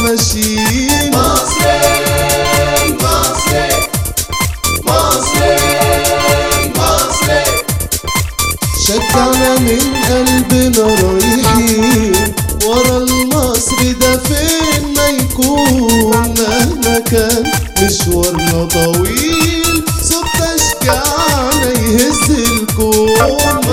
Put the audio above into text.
ماشيين. مصري مصري مصري مصري، شجعنا من قلبنا رايحين ورا المصري ده فين ما يكون، مهما كان مشوارنا طويل صوت تشجعنا يهز الكون.